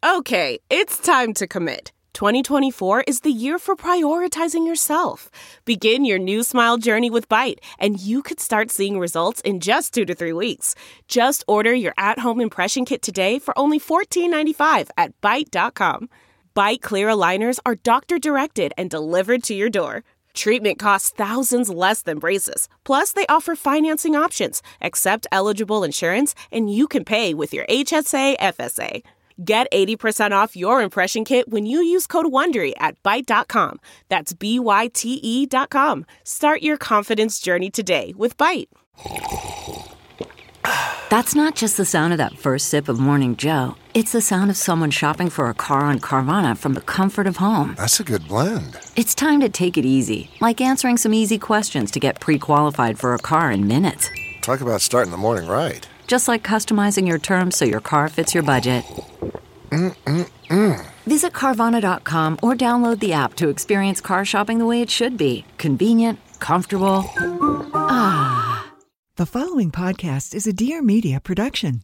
Okay, it's time to commit. 2024 is the year for prioritizing yourself. Begin your new smile journey with Byte, and you could start seeing results in just 2 to 3 weeks. Just order your at-home impression kit today for only $14.95 at Byte.com. Byte Clear aligners are doctor-directed and delivered to your door. Treatment costs thousands less than braces. Plus, they offer financing options, accept eligible insurance, and you can pay with your HSA, FSA. Get 80% off your impression kit when you use code WONDERY at Byte.com. That's BYTE.com. Start your confidence journey today with Byte. That's not just the sound of that first sip of Morning Joe. It's the sound of someone shopping for a car on Carvana from the comfort of home. That's a good blend. It's time to take it easy, like answering some easy questions to get pre-qualified for a car in minutes. Talk about starting the morning right. Just like customizing your terms so your car fits your budget. Visit Carvana.com or download the app to experience car shopping the way it should be. Convenient, comfortable. The following podcast is a Dear Media production.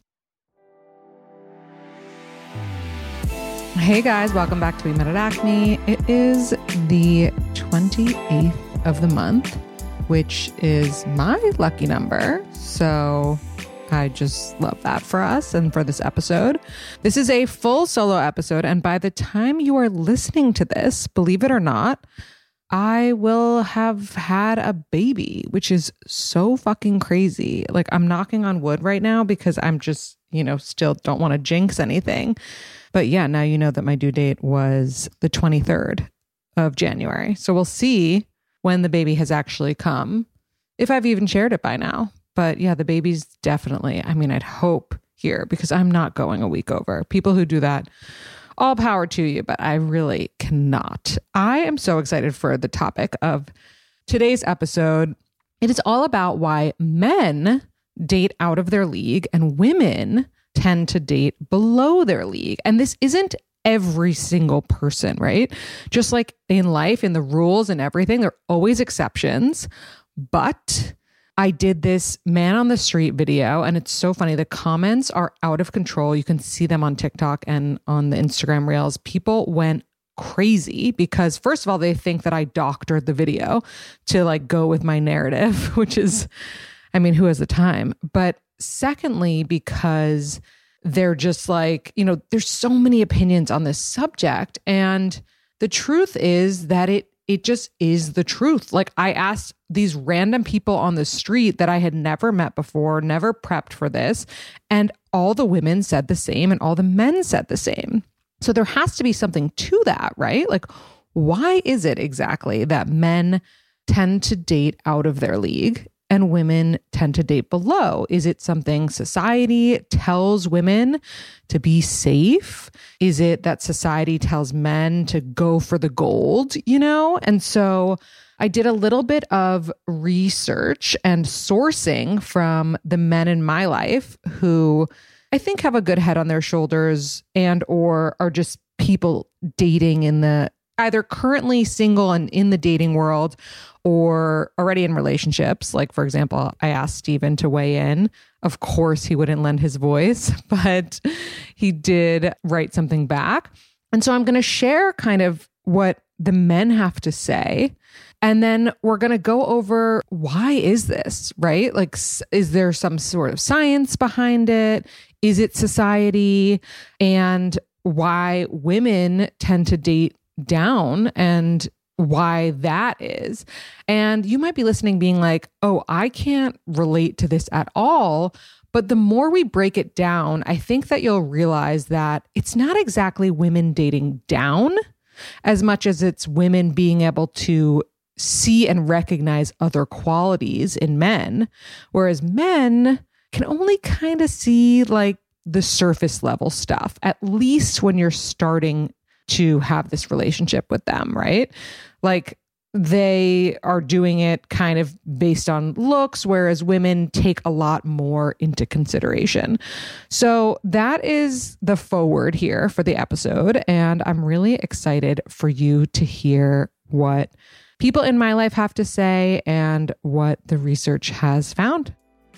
Hey guys, welcome back to We Met at Acme. It is the 28th of the month, which is my lucky number. So I just love that for us and for this episode. This is a full solo episode, and by the time you are listening to this, believe it or not, I will have had a baby, which is so fucking crazy. Like, I'm knocking on wood right now because I'm just, still don't want to jinx anything. But yeah, now you know that my due date was the 23rd of January. So we'll see when the baby has actually come, if I've even shared it by now. But yeah, the baby's definitely, I'd hope here, because I'm not going a week over. People who do that, all power to you, but I really cannot. I am so excited for the topic of today's episode. It is all about why men date out of their league and women tend to date below their league. And this isn't every single person, right? Just like in life, in the rules and everything, there are always exceptions. But I did this man on the street video, and it's so funny. The comments are out of control. You can see them on TikTok and on the Instagram Reels. People went crazy because, first of all, they think that I doctored the video to go with my narrative, which is, who has the time? But secondly, because they're just there's so many opinions on this subject. And the truth is that it just is the truth. I asked these random people on the street that I had never met before, never prepped for this, and all the women said the same and all the men said the same. So there has to be something to that, right? Why is it exactly that men tend to date out of their league and women tend to date below? Is it something society tells women to be safe? Is it that society tells men to go for the gold, And so I did a little bit of research and sourcing from the men in my life who I think have a good head on their shoulders and or are just people dating in the either currently single and in the dating world or already in relationships. For example, I asked Steven to weigh in. Of course, he wouldn't lend his voice, but he did write something back. And so I'm going to share kind of what the men have to say. And then we're going to go over, why is this, right? Is there some sort of science behind it? Is it society? And why women tend to date down and why that is. And you might be listening being like, oh, I can't relate to this at all. But the more we break it down, I think that you'll realize that it's not exactly women dating down as much as it's women being able to see and recognize other qualities in men, whereas men can only kind of see the surface level stuff, at least when you're starting to have this relationship with them, right? They are doing it kind of based on looks, whereas women take a lot more into consideration. So that is the forward here for the episode. And I'm really excited for you to hear what people in my life have to say and what the research has found.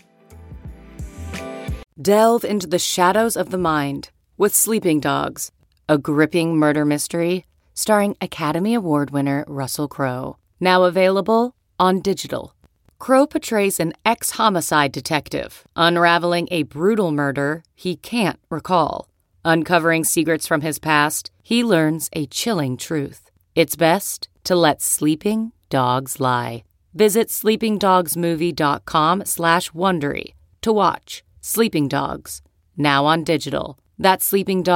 Delve into the shadows of the mind with Sleeping Dogs, a gripping murder mystery starring Academy Award winner Russell Crowe. Now available on digital. Crowe portrays an ex-homicide detective unraveling a brutal murder he can't recall. Uncovering secrets from his past, he learns a chilling truth. It's best to let sleeping dogs lie. Visit sleepingdogsmovie.com/Wondery to watch Sleeping Dogs, now on digital. That's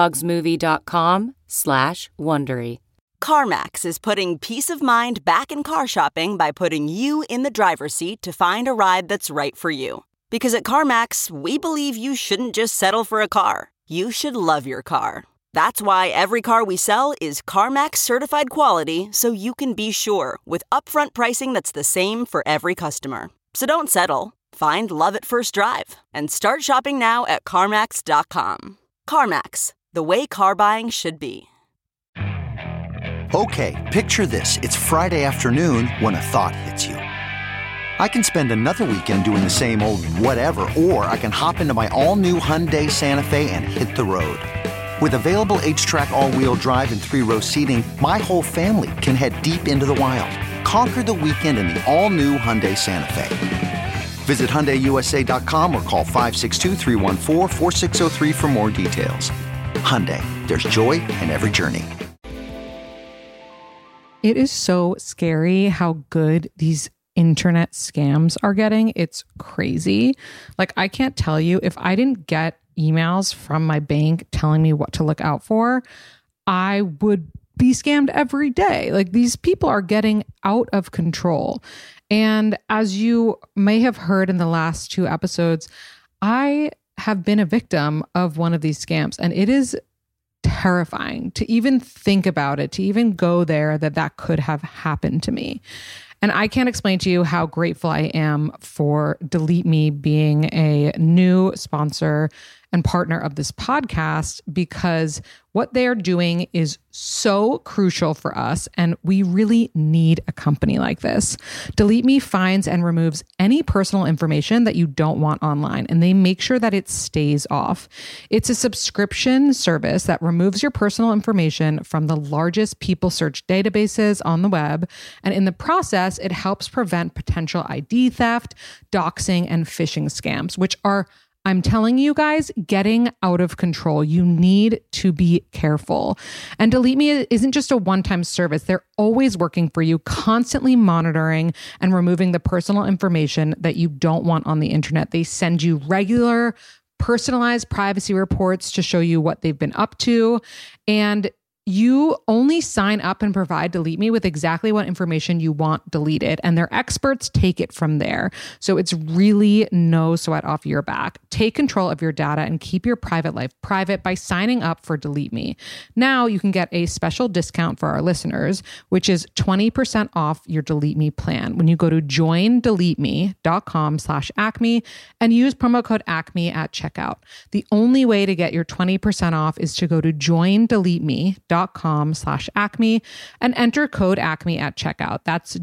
sleepingdogsmovie.com/Wondery. CarMax is putting peace of mind back in car shopping by putting you in the driver's seat to find a ride that's right for you. Because at CarMax, we believe you shouldn't just settle for a car. You should love your car. That's why every car we sell is CarMax certified quality, so you can be sure with upfront pricing that's the same for every customer. So don't settle. Find love at first drive and start shopping now at CarMax.com. CarMax, the way car buying should be. Okay, picture this. It's Friday afternoon when a thought hits you. I can spend another weekend doing the same old whatever, or I can hop into my all-new Hyundai Santa Fe and hit the road. With available H-Track all-wheel drive and 3-row seating, my whole family can head deep into the wild. Conquer the weekend in the all-new Hyundai Santa Fe. Visit HyundaiUSA.com or call 562-314-4603 for more details. Hyundai, there's joy in every journey. It is so scary how good these internet scams are getting. It's crazy. Like, I can't tell you, if I didn't get emails from my bank telling me what to look out for, I would be scammed every day. Like, these people are getting out of control. And as you may have heard in the last 2 episodes, I have been a victim of one of these scams, and it is terrifying to even think about it, to even go there, that could have happened to me. And I can't explain to you how grateful I am for Delete Me being a new sponsor and partner of this podcast, because what they are doing is so crucial for us, and we really need a company like this. Delete Me finds and removes any personal information that you don't want online, and they make sure that it stays off. It's a subscription service that removes your personal information from the largest people search databases on the web, and in the process, it helps prevent potential ID theft, doxing, and phishing scams, which are, I'm telling you guys, getting out of control. You need to be careful. And Delete Me isn't just a one-time service. They're always working for you, constantly monitoring and removing the personal information that you don't want on the internet. They send you regular, personalized privacy reports to show you what they've been up to. And you only sign up and provide Delete Me with exactly what information you want deleted, and their experts take it from there. So it's really no sweat off your back. Take control of your data and keep your private life private by signing up for Delete Me. Now you can get a special discount for our listeners, which is 20% off your Delete Me plan when you go to joindeleteme.com/Acme and use promo code Acme at checkout. The only way to get your 20% off is to go to joindeleteme.com/Acme and enter code Acme at checkout. That's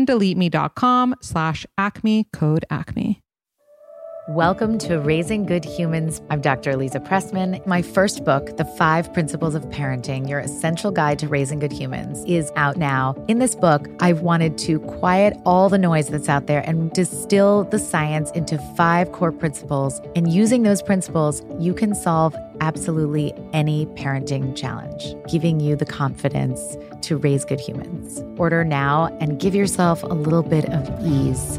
joindeleteme.com/Acme, code Acme. Welcome to Raising Good Humans. I'm Dr. Lisa Pressman. My first book, The 5 Principles of Parenting, Your Essential Guide to Raising Good Humans, is out now. In this book, I've wanted to quiet all the noise that's out there and distill the science into 5 core principles. And using those principles, you can solve absolutely any parenting challenge, giving you the confidence to raise good humans. Order now and give yourself a little bit of ease.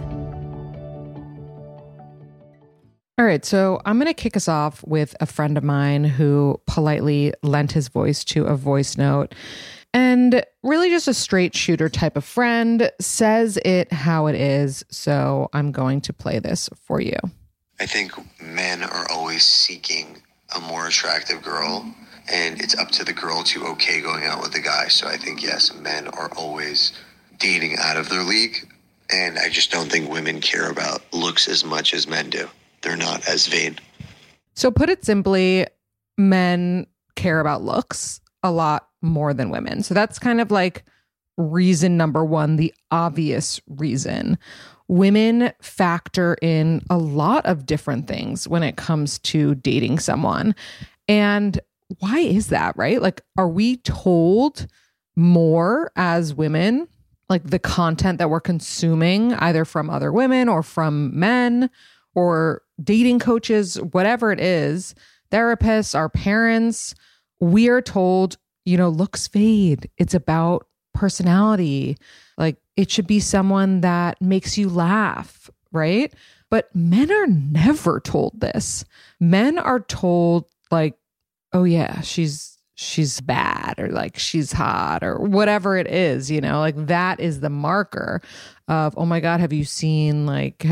All right, so I'm going to kick us off with a friend of mine who politely lent his voice to a voice note, and really just a straight shooter type of friend, says it how it is. So I'm going to play this for you. I think men are always seeking a more attractive girl, and it's up to the girl to okay going out with the guy. So I think, yes, men are always dating out of their league, and I just don't think women care about looks as much as men do. They're not as vain. So put it simply, men care about looks a lot more than women. So that's kind of like reason number one, the obvious reason. Women factor in a lot of different things when it comes to dating someone. And why is that, right? Like, are we told more as women, like the content that we're consuming either from other women or from men or dating coaches, whatever it is, therapists, our parents, we are told, looks fade. It's about personality. Like, it should be someone that makes you laugh, right? But men are never told this. Men are told like, oh yeah, she's bad, or like she's hot, or whatever it is, like that is the marker of, oh my God, have you seen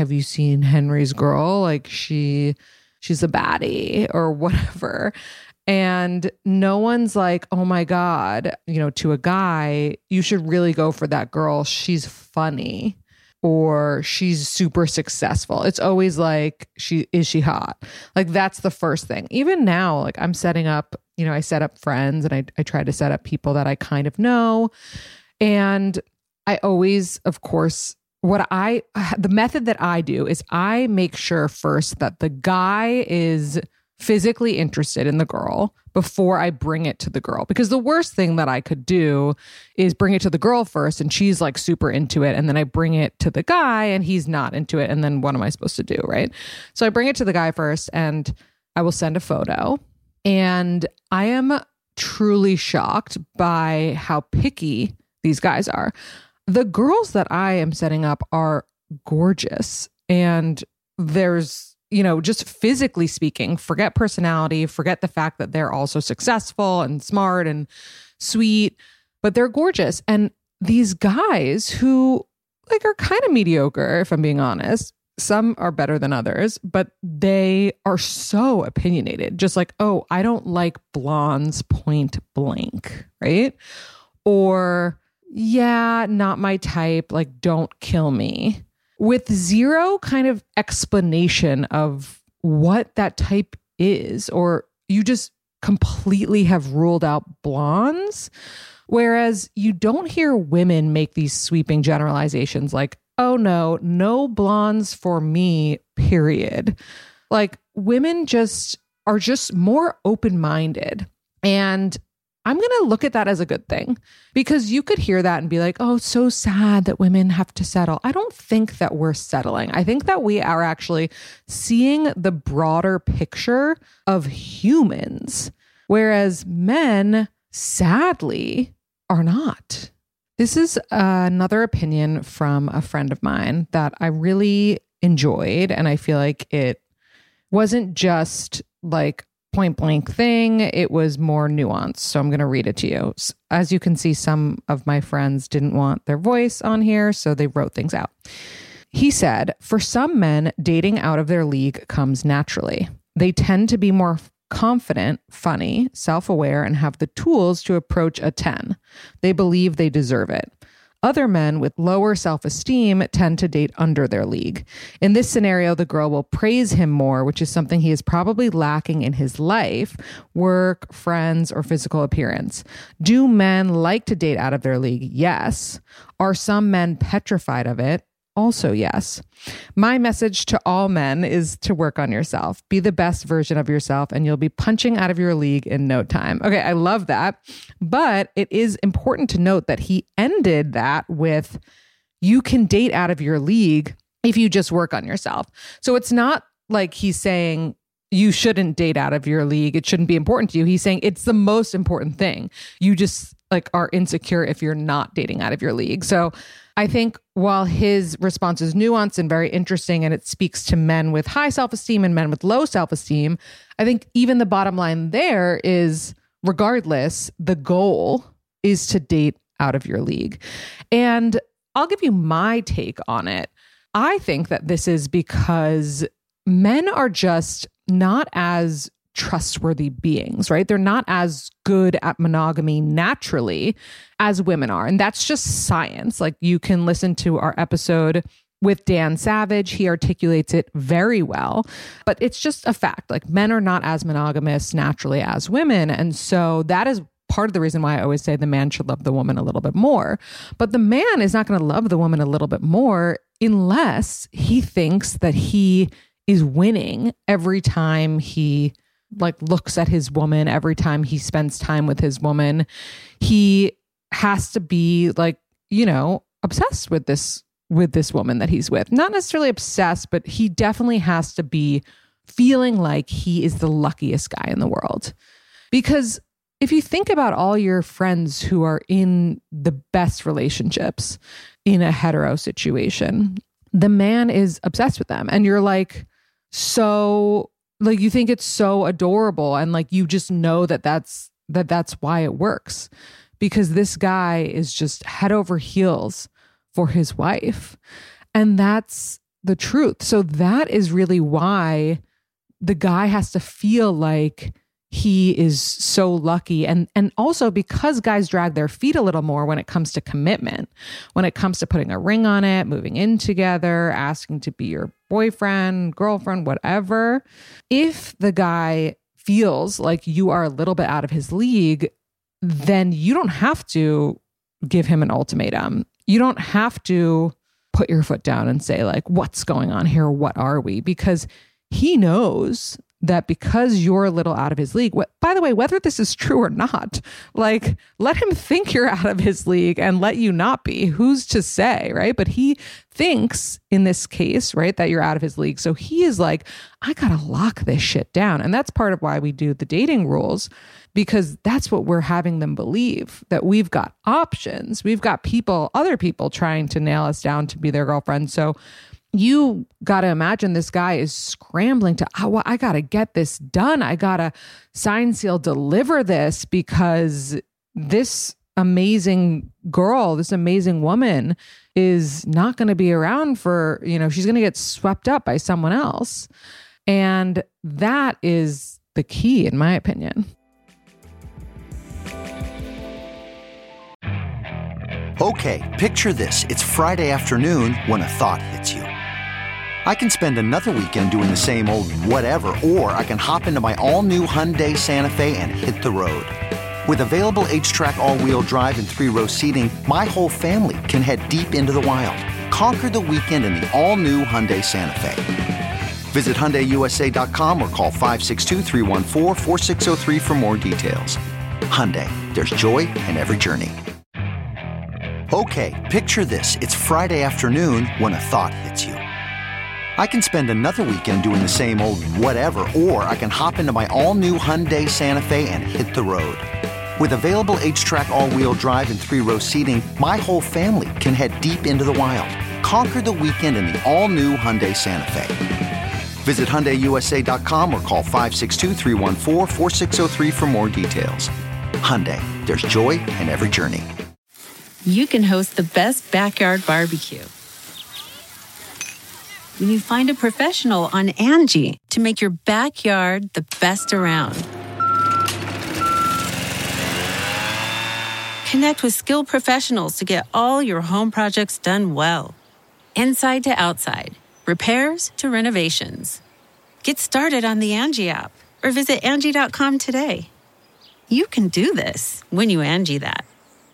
Henry's girl? Like she's a baddie or whatever. And no one's like, oh my God, to a guy, you should really go for that girl. She's funny or she's super successful. It's always like, is she hot? Like that's the first thing. Even now, like I'm setting up, I set up friends and I try to set up people that I kind of know. And I always, of course, the method that I do is I make sure first that the guy is physically interested in the girl before I bring it to the girl. Because the worst thing that I could do is bring it to the girl first and she's like super into it. And then I bring it to the guy and he's not into it. And then what am I supposed to do, right? So I bring it to the guy first and I will send a photo. And I am truly shocked by how picky these guys are. The girls that I am setting up are gorgeous. And there's, just physically speaking, forget personality, forget the fact that they're also successful and smart and sweet, but they're gorgeous. And these guys who like are kind of mediocre, if I'm being honest, some are better than others, but they are so opinionated. Just like, oh, I don't like blondes point blank, right? Or, yeah, not my type. Like, don't kill me. With zero kind of explanation of what that type is, or you just completely have ruled out blondes. Whereas you don't hear women make these sweeping generalizations like, oh no blondes for me, period. Like women are just more open-minded. And I'm going to look at that as a good thing, because you could hear that and be like, oh, so sad that women have to settle. I don't think that we're settling. I think that we are actually seeing the broader picture of humans, whereas men, sadly, are not. This is another opinion from a friend of mine that I really enjoyed. And I feel like it wasn't just like point blank thing. It was more nuanced. So I'm going to read it to you. As you can see, some of my friends didn't want their voice on here, so they wrote things out. He said, for some men, dating out of their league comes naturally. They tend to be more confident, funny, self-aware, and have the tools to approach a 10. They believe they deserve it. Other men with lower self-esteem tend to date under their league. In this scenario, the girl will praise him more, which is something he is probably lacking in his life, work, friends, or physical appearance. Do men like to date out of their league? Yes. Are some men petrified of it? Also, yes. My message to all men is to work on yourself. Be the best version of yourself, and you'll be punching out of your league in no time. Okay, I love that. But it is important to note that he ended that with, you can date out of your league if you just work on yourself. So it's not like he's saying you shouldn't date out of your league. It shouldn't be important to you. He's saying it's the most important thing. You just like are insecure if you're not dating out of your league. So I think while his response is nuanced and very interesting, and it speaks to men with high self-esteem and men with low self-esteem, I think even the bottom line there is, regardless, the goal is to date out of your league. And I'll give you my take on it. I think that this is because men are just not as trustworthy beings, right? They're not as good at monogamy naturally as women are. And that's just science. Like, you can listen to our episode with Dan Savage. He articulates it very well, but it's just a fact. Like, men are not as monogamous naturally as women. And so that is part of the reason why I always say the man should love the woman a little bit more. But the man is not going to love the woman a little bit more unless he thinks that he is winning every time he like looks at his woman every time he spends time with his woman. He has to be like, you know, obsessed with this woman that he's with. Not necessarily obsessed, but he definitely has to be feeling like he is the luckiest guy in the world. Because if you think about all your friends who are in the best relationships in a hetero situation, the man is obsessed with them. And you're like, so like, you think it's so adorable. And like, you just know that's why it works, because this guy is just head over heels for his wife. And that's the truth. So that is really why the guy has to feel like he is so lucky. And also because guys drag their feet a little more when it comes to commitment, when it comes to putting a ring on it, moving in together, asking to be your boyfriend, girlfriend, whatever. If the guy feels like you are a little bit out of his league, then you don't have to give him an ultimatum. You don't have to put your foot down and say like, what's going on here? What are we? Because he knows that because you're a little out of his league, by the way, whether this is true or not, like let him think you're out of his league and let you not be. Who's to say, right? But he thinks in this case, right, that you're out of his league. So he is like, I gotta lock this shit down. And that's part of why we do the dating rules, because that's what we're having them believe, that we've got options. We've got other people trying to nail us down to be their girlfriend. So you got to imagine this guy is scrambling to, I got to get this done. I got to sign, seal, deliver this, because this amazing girl, this amazing woman is not going to be around for, you know, she's going to get swept up by someone else. And that is the key, in my opinion. Okay, picture this. It's Friday afternoon when a thought hits you. I can spend another weekend doing the same old whatever, or I can hop into my all-new Hyundai Santa Fe and hit the road. With available H-Track all-wheel drive and 3-row seating, my whole family can head deep into the wild. Conquer the weekend in the all-new Hyundai Santa Fe. Visit HyundaiUSA.com or call 562-314-4603 for more details. Hyundai, there's joy in every journey. Okay, picture this. It's Friday afternoon when a thought hits you. I can spend another weekend doing the same old whatever, or I can hop into my all-new Hyundai Santa Fe and hit the road. With available H-Track all-wheel drive and 3-row seating, my whole family can head deep into the wild. Conquer the weekend in the all-new Hyundai Santa Fe. Visit HyundaiUSA.com or call 562-314-4603 for more details. Hyundai, there's joy in every journey. You can host the best backyard barbecue when you find a professional on Angie to make your backyard the best around. Connect with skilled professionals to get all your home projects done well. Inside to outside, repairs to renovations. Get started on the Angie app or visit Angie.com today. You can do this when you Angie that.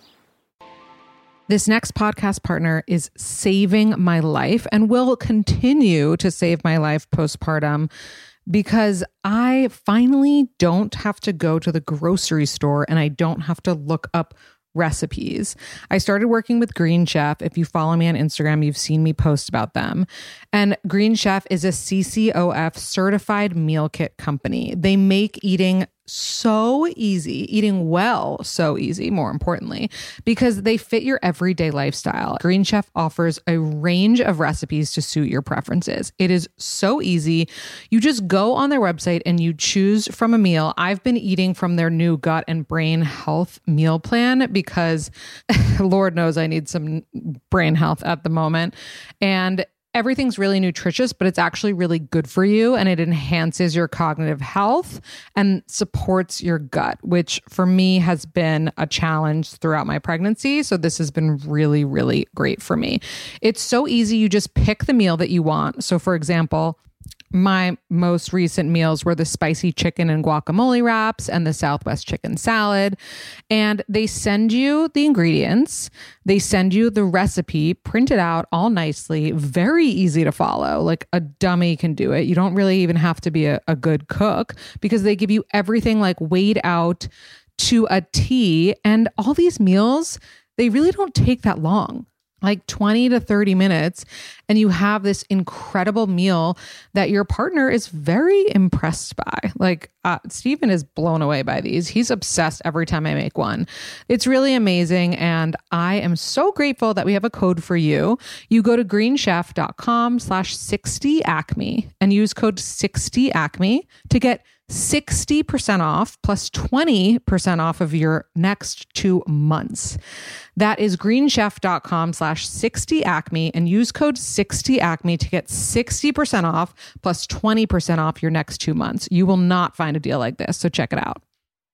This next podcast partner is saving my life and will continue to save my life postpartum, because I finally don't have to go to the grocery store and I don't have to look up recipes. I started working with Green Chef. If you follow me on Instagram, you've seen me post about them. And Green Chef is a CCOF certified meal kit company. They make eating so easy, eating well so easy, more importantly, because they fit your everyday lifestyle. Green Chef offers a range of recipes to suit your preferences. It is so easy. You just go on their website and you choose from a meal. I've been eating from their new gut and brain health meal plan because Lord knows I need some brain health at the moment. And everything's really nutritious, but it's actually really good for you, and it enhances your cognitive health and supports your gut, which for me has been a challenge throughout my pregnancy. So this has been really, really great for me. It's so easy. You just pick the meal that you want. So for example, My most recent meals were the spicy chicken and guacamole wraps and the Southwest chicken salad. And they send you the ingredients. They send you the recipe printed out all nicely, very easy to follow. Like a dummy can do it. You don't really even have to be a good cook because they give you everything like weighed out to a T. And all these meals, they really don't take that long. Like 20 to 30 minutes, and you have this incredible meal that your partner is very impressed by. Like Stephen is blown away by these. He's obsessed every time I make one. It's really amazing, and I am so grateful that we have a code for you. You go to greenchef.com/60acme and use code 60acme to get 60% off plus 20% off of your next 2 months. That is greenchef.com/60acme and use code 60acme to get 60% off plus 20% off your next 2 months. You will not find a deal like this, so check it out.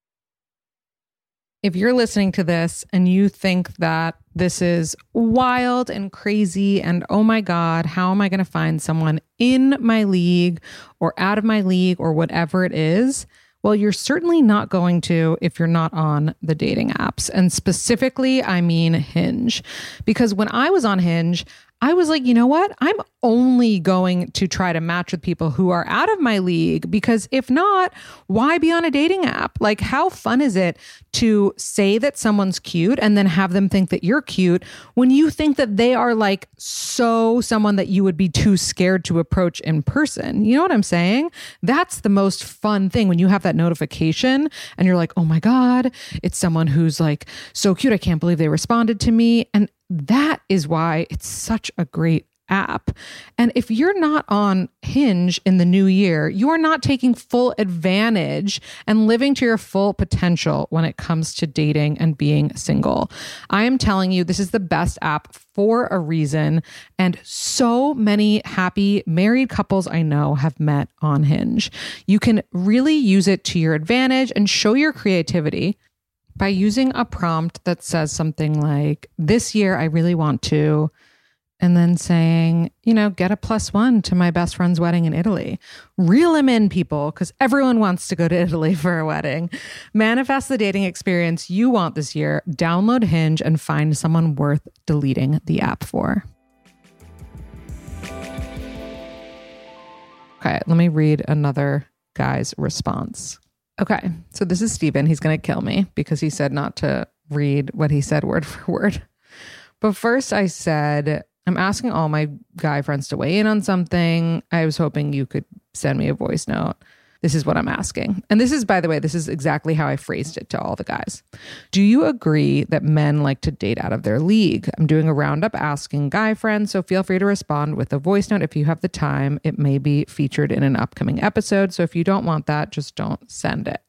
If you're listening to this and you think that this is wild and crazy and oh my God, how am I going to find someone in my league or out of my league or whatever it is? Well, you're certainly not going to if you're not on the dating apps. And specifically, I mean Hinge. Because when I was on Hinge, I was like, you know what? I'm only going to try to match with people who are out of my league, because if not, why be on a dating app? Like, how fun is it to say that someone's cute and then have them think that you're cute when you think that they are like someone that you would be too scared to approach in person? You know what I'm saying? That's the most fun thing when you have that notification and you're like, oh my God, it's someone who's like so cute. I can't believe they responded to me. And that is why it's such a great app. And if you're not on Hinge in the new year, you are not taking full advantage and living to your full potential when it comes to dating and being single. I am telling you, this is the best app for a reason. And so many happy married couples I know have met on Hinge. You can really use it to your advantage and show your creativity by using a prompt that says something like, this year I really want to, and then saying, you know, get a +1 to my best friend's wedding in Italy. Reel them in, people, because everyone wants to go to Italy for a wedding. Manifest the dating experience you want this year. Download Hinge and find someone worth deleting the app for. Okay, let me read another guy's response. Okay, so this is Steven. He's going to kill me because he said not to read what he said word for word. But first I said, I'm asking all my guy friends to weigh in on something. I was hoping you could send me a voice note. This is what I'm asking. And this is, by the way, this is exactly how I phrased it to all the guys. Do you agree that men like to date out of their league? I'm doing a roundup asking guy friends, so feel free to respond with a voice note if you have the time. It may be featured in an upcoming episode, so if you don't want that, just don't send it.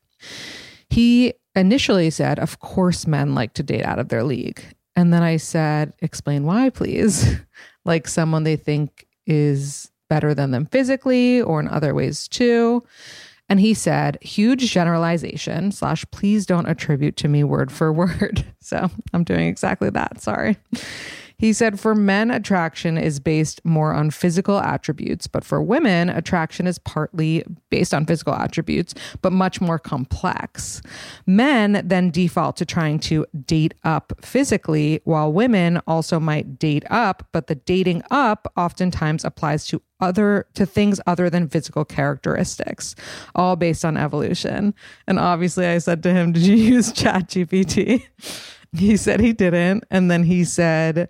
He initially said, of course men like to date out of their league. And then I said, explain why, please. Like someone they think is better than them physically or in other ways too. And he said, huge generalization / please don't attribute to me word for word. So I'm doing exactly that. Sorry. He said, for men, attraction is based more on physical attributes, but for women, attraction is partly based on physical attributes, but much more complex. Men then default to trying to date up physically, while women also might date up, but the dating up oftentimes applies to things other than physical characteristics, all based on evolution. And obviously I said to him, did you use ChatGPT? He said he didn't. And then he said,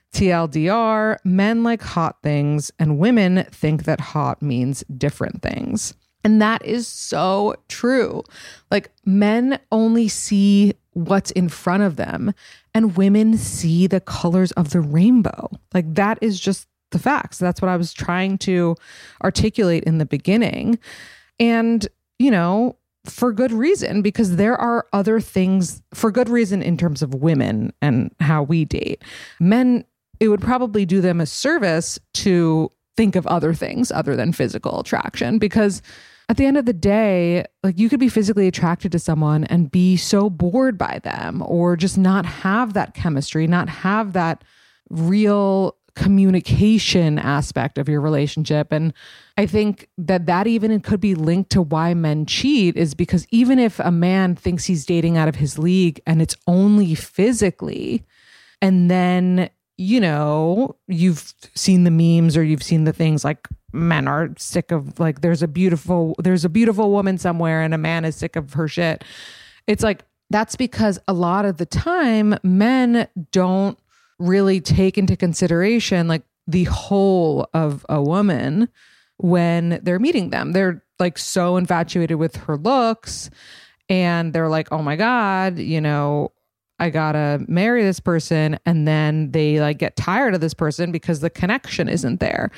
TLDR, men like hot things and women think that hot means different things. And that is so true. Like men only see what's in front of them and women see the colors of the rainbow. Like that is just the facts. That's what I was trying to articulate in the beginning. And, you know, for good reason, because there are other things for good reason in terms of women and how we date. Men, it would probably do them a service to think of other things other than physical attraction, because at the end of the day, like you could be physically attracted to someone and be so bored by them or just not have that chemistry, not have that real communication aspect of your relationship. And I think that even could be linked to why men cheat, is because even if a man thinks he's dating out of his league and it's only physically, and then, you know, you've seen the memes or you've seen the things like men are sick of, like, there's a beautiful woman somewhere and a man is sick of her shit. It's like, that's because a lot of the time men don't really take into consideration like the whole of a woman when they're meeting them. They're like so infatuated with her looks and they're like, oh my God, you know, I gotta marry this person. And then they like get tired of this person because the connection isn't there.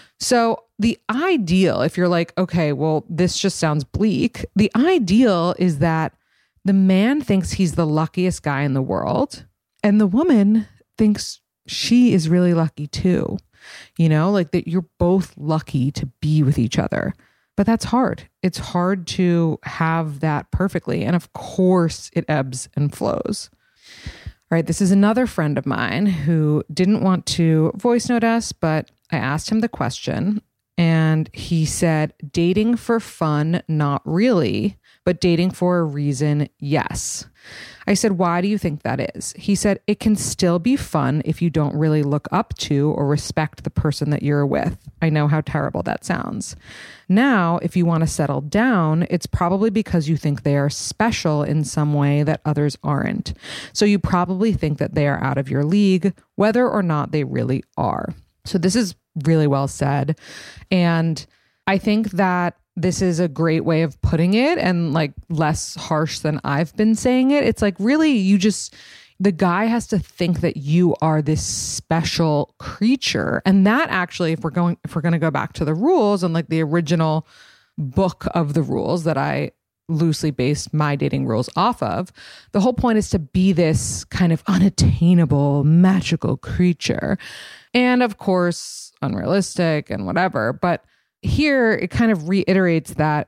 So the ideal, if you're like, okay, well, this just sounds bleak. The ideal is that the man thinks he's the luckiest guy in the world and the woman thinks she is really lucky too. You know, like that you're both lucky to be with each other. But that's hard. It's hard to have that perfectly. And of course it ebbs and flows. All right, this is another friend of mine who didn't want to voice note us, but I asked him the question and he said, dating for fun, not really, but dating for a reason, yes. I said, why do you think that is? He said, it can still be fun if you don't really look up to or respect the person that you're with. I know how terrible that sounds. Now, if you want to settle down, it's probably because you think they are special in some way that others aren't. So you probably think that they are out of your league, whether or not they really are. So this is really well said. And I think that this is a great way of putting it and like less harsh than I've been saying it. It's like really the guy has to think that you are this special creature. And that actually, if we're going to go back to the rules and like the original book of the rules that I loosely based my dating rules off of, the whole point is to be this kind of unattainable, magical creature. And of course, unrealistic and whatever. But here it kind of reiterates that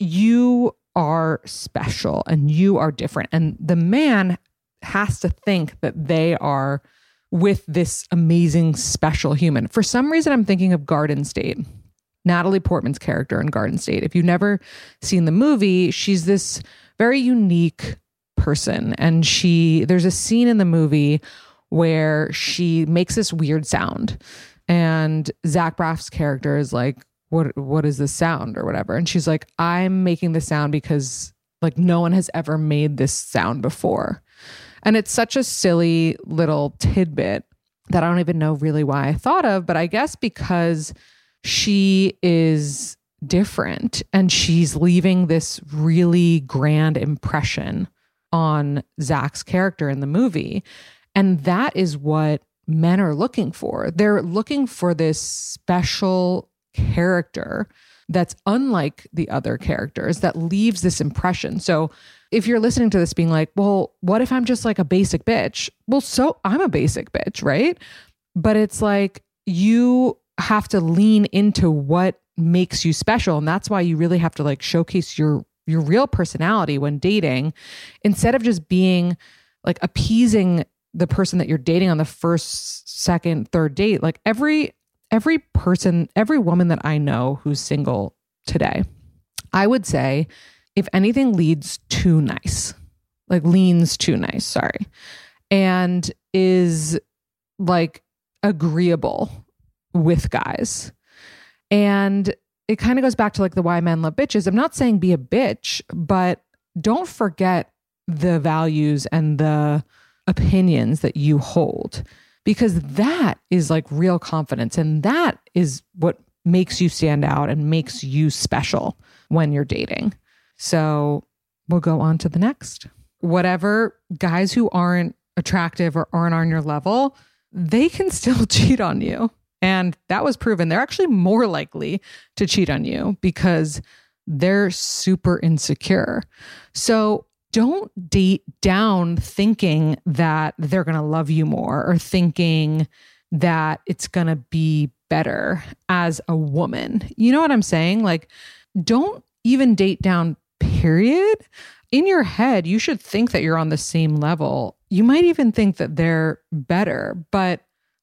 you are special and you are different. And the man has to think that they are with this amazing, special human. For some reason, I'm thinking of Garden State. Natalie Portman's character in Garden State. If you've never seen the movie, she's this very unique person. And there's a scene in the movie where she makes this weird sound. And Zach Braff's character is like, what is this sound or whatever? And she's like, I'm making this sound because like no one has ever made this sound before. And it's such a silly little tidbit that I don't even know really why I thought of, but I guess because she is different and she's leaving this really grand impression on Zach's character in the movie. And that is what men are looking for. They're looking for this special character that's unlike the other characters that leaves this impression. So if you're listening to this being like, well, what if I'm just like a basic bitch? Well, so I'm a basic bitch, right? But it's like you have to lean into what makes you special. And that's why you really have to like showcase your real personality when dating, instead of just being like appeasing the person that you're dating on the first, second, third date. Like every person, every woman that I know who's single today, I would say, if anything leans too nice, and is like agreeable with guys. And it kind of goes back to like the why men love bitches. I'm not saying be a bitch, but don't forget the values and the opinions that you hold, because that is like real confidence. And that is what makes you stand out and makes you special when you're dating. So we'll go on to the next. Whatever, guys who aren't attractive or aren't on your level, they can still cheat on you. And that was proven. They're actually more likely to cheat on you because they're super insecure. So don't date down thinking that they're going to love you more or thinking that it's going to be better as a woman. You know what I'm saying? Like, don't even date down, period. In your head, you should think that you're on the same level. You might even think that they're better, but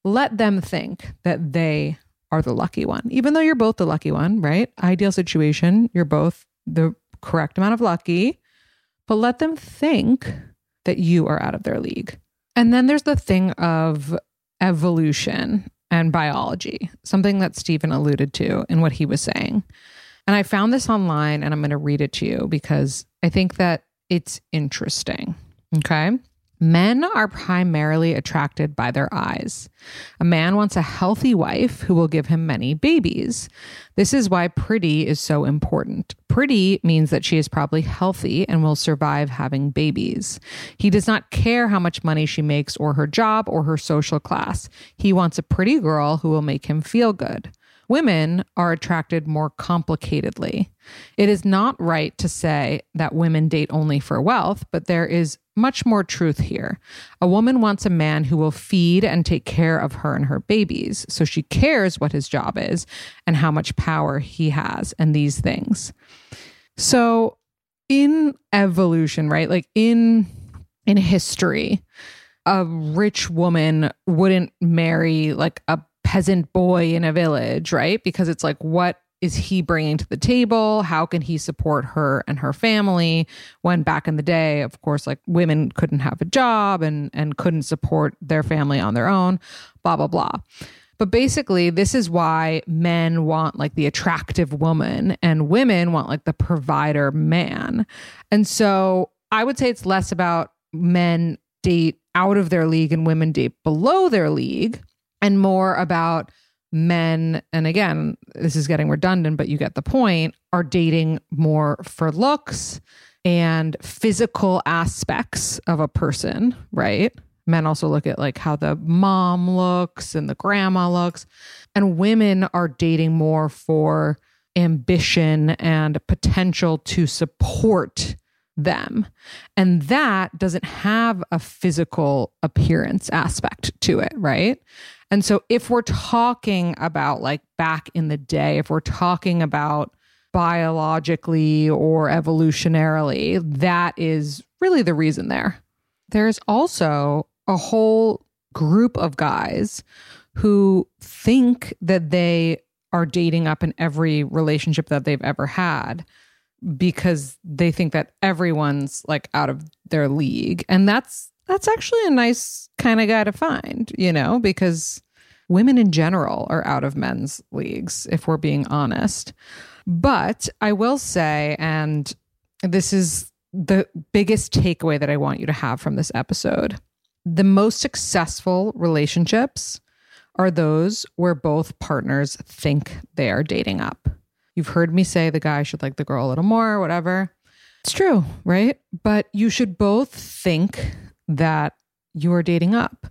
let them think that they are the lucky one, even though you're both the lucky one, right? Ideal situation, you're both the correct amount of lucky, but let them think that you are out of their league. And then there's the thing of evolution and biology, something that Stephen alluded to in what he was saying. And I found this online and I'm going to read it to you because I think that it's interesting. Okay. Men are primarily attracted by their eyes. A man wants a healthy wife who will give him many babies. This is why pretty is so important. Pretty means that she is probably healthy and will survive having babies. He does not care how much money she makes or her job or her social class. He wants a pretty girl who will make him feel good. Women are attracted more complicatedly. It is not right to say that women date only for wealth, but there is much more truth here. A woman wants a man who will feed and take care of her and her babies, so she cares what his job is and how much power he has and these things. So in evolution, right? Like in history, a rich woman wouldn't marry like a peasant boy in a village, right? Because it's like, what is he bringing to the table? How can he support her and her family? When back in the day, of course, like women couldn't have a job and couldn't support their family on their own, blah, blah, blah. But basically, this is why men want like the attractive woman and women want like the provider man. And so I would say it's less about men date out of their league and women date below their league, and more about men, and again, this is getting redundant, but you get the point, are dating more for looks and physical aspects of a person, right? Men also look at like how the mom looks and the grandma looks. And women are dating more for ambition and potential to support them. And that doesn't have a physical appearance aspect to it, right? And so if we're talking about like back in the day, if we're talking about biologically or evolutionarily, that is really the reason there. There's also a whole group of guys who think that they are dating up in every relationship that they've ever had because they think that everyone's like out of their league. And that's actually a nice kind of guy to find, you know, because women in general are out of men's leagues, if we're being honest. But I will say, and this is the biggest takeaway that I want you to have from this episode, the most successful relationships are those where both partners think they are dating up. You've heard me say the guy should like the girl a little more or whatever. It's true, right? But you should both think that you are dating up.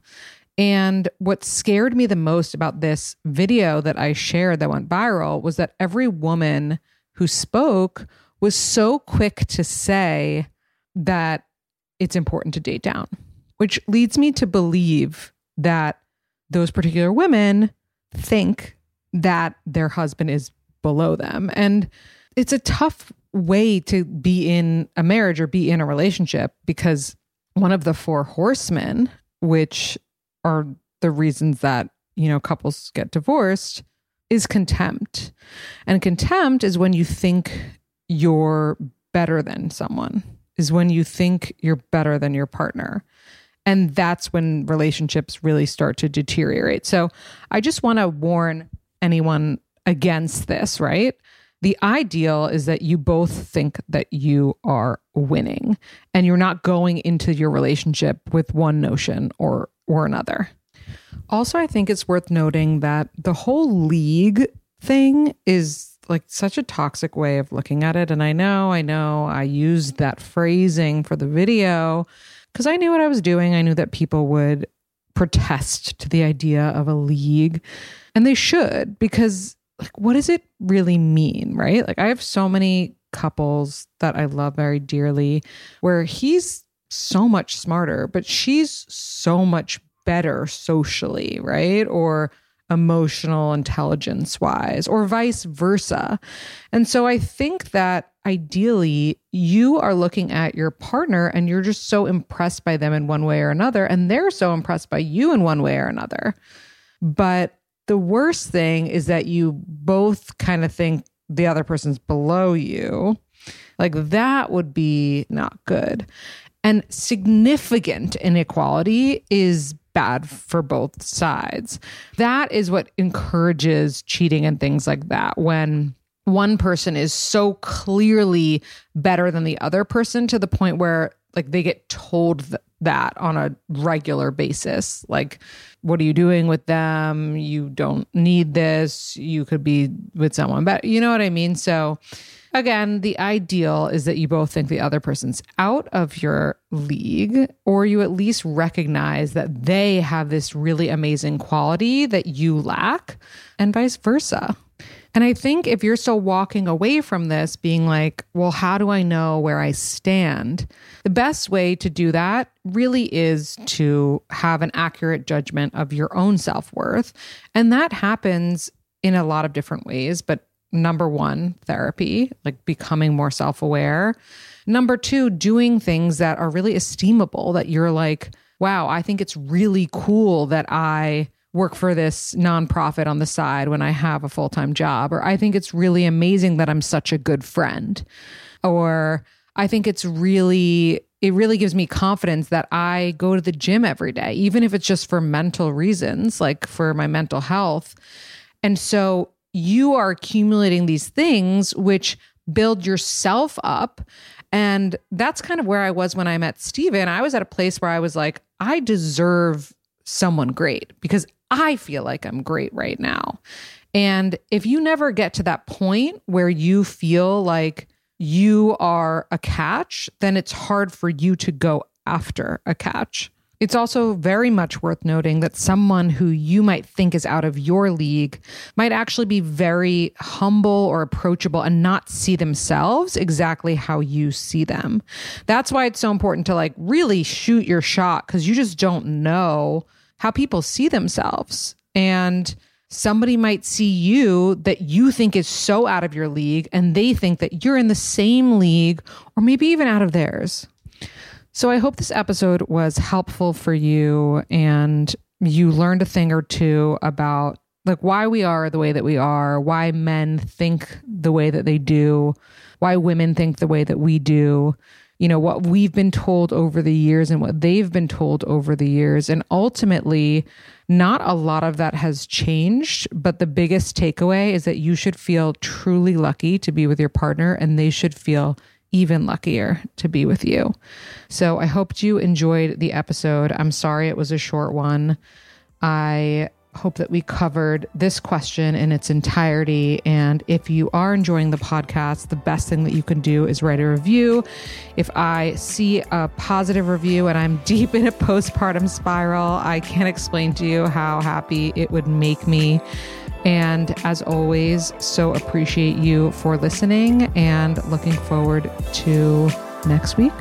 And what scared me the most about this video that I shared that went viral was that every woman who spoke was so quick to say that it's important to date down, which leads me to believe that those particular women think that their husband is below them. And it's a tough way to be in a marriage or be in a relationship because one of the 4 horsemen, which are the reasons that, you know, couples get divorced, is contempt. And contempt is when you think you're better than someone, is when you think you're better than your partner. And that's when relationships really start to deteriorate. So I just want to warn anyone against this, right? The ideal is that you both think that you are winning and you're not going into your relationship with one notion or another. Also, I think it's worth noting that the whole league thing is like such a toxic way of looking at it. And I know I used that phrasing for the video because I knew what I was doing. I knew that people would protest to the idea of a league, and they should, because like, what does it really mean, right? Like I have so many couples that I love very dearly where he's so much smarter, but she's so much better socially, right? Or emotional intelligence wise, or vice versa. And so I think that ideally you are looking at your partner and you're just so impressed by them in one way or another, and they're so impressed by you in one way or another. But the worst thing is that you both kind of think the other person's below you. Like that would be not good. And significant inequality is bad for both sides. That is what encourages cheating and things like that. When one person is so clearly better than the other person to the point where like they get told that on a regular basis. Like, what are you doing with them? You don't need this. You could be with someone better. You know what I mean? So again, the ideal is that you both think the other person's out of your league, or you at least recognize that they have this really amazing quality that you lack, and vice versa. And I think if you're still walking away from this being like, well, how do I know where I stand? The best way to do that really is to have an accurate judgment of your own self-worth. And that happens in a lot of different ways. But number one, therapy, like becoming more self-aware. Number two, doing things that are really esteemable, that you're like, wow, I think it's really cool that I work for this nonprofit on the side when I have a full-time job. Or I think it's really amazing that I'm such a good friend. Or I think it really gives me confidence that I go to the gym every day, even if it's just for mental reasons, like for my mental health. And so you are accumulating these things which build yourself up. And that's kind of where I was when I met Steven. I was at a place where I was like, I deserve someone great because I feel like I'm great right now. And if you never get to that point where you feel like you are a catch, then it's hard for you to go after a catch. It's also very much worth noting that someone who you might think is out of your league might actually be very humble or approachable and not see themselves exactly how you see them. That's why it's so important to like really shoot your shot, because you just don't know how people see themselves. And somebody might see you that you think is so out of your league, and they think that you're in the same league or maybe even out of theirs. So I hope this episode was helpful for you and you learned a thing or two about like why we are the way that we are, why men think the way that they do, why women think the way that we do, you know, what we've been told over the years and what they've been told over the years. And ultimately, not a lot of that has changed, but the biggest takeaway is that you should feel truly lucky to be with your partner, and they should feel even luckier to be with you. So I hope you enjoyed the episode. I'm sorry it was a short one. I hope that we covered this question in its entirety. And if you are enjoying the podcast, the best thing that you can do is write a review. If I see a positive review and I'm deep in a postpartum spiral, I can't explain to you how happy it would make me. And as always, so appreciate you for listening and looking forward to next week.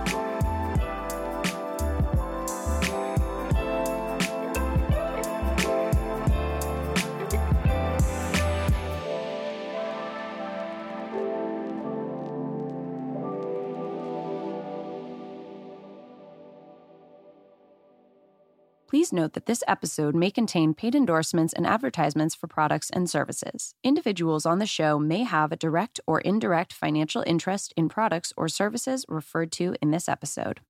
Please note that this episode may contain paid endorsements and advertisements for products and services. Individuals on the show may have a direct or indirect financial interest in products or services referred to in this episode.